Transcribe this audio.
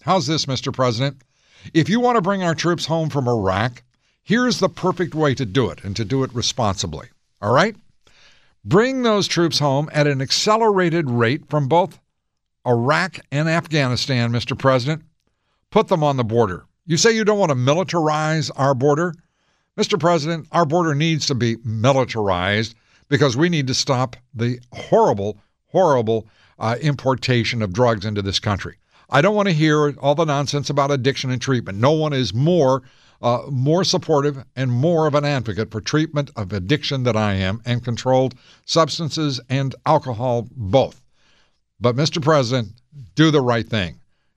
How's this, Mr. President? If you want to bring our troops home from Iraq, here's the perfect way to do it and to do it responsibly. All right? Bring those troops home at an accelerated rate from both Iraq and Afghanistan, Mr. President. Put them on the border. You say you don't want to militarize our border? Mr. President, our border needs to be militarized because we need to stop the horrible importation of drugs into this country. I don't want to hear all the nonsense about addiction and treatment. No one is more supportive and more of an advocate for treatment of addiction than I am, and controlled substances and alcohol both. But, Mr. President, do the right thing.